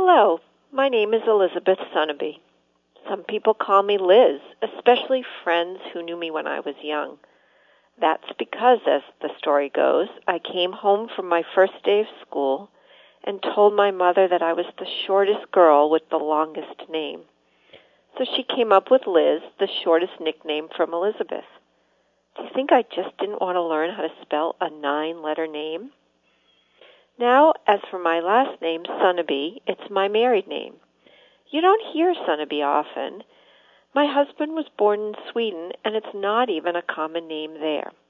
Hello, my name is Elizabeth Sunnaby. Some people call me Liz, especially friends who knew me when I was young. That's because, as the story goes, I came home from my first day of school and told my mother that I was the shortest girl with the longest name. So she came up with Liz, the shortest nickname from Elizabeth. Do you think I just didn't want to learn how to spell a 9-letter name? Now, as for my last name, Sunnaby, it's my married name. You don't hear Sunnaby often. My husband was born in Sweden, and it's not even a common name there.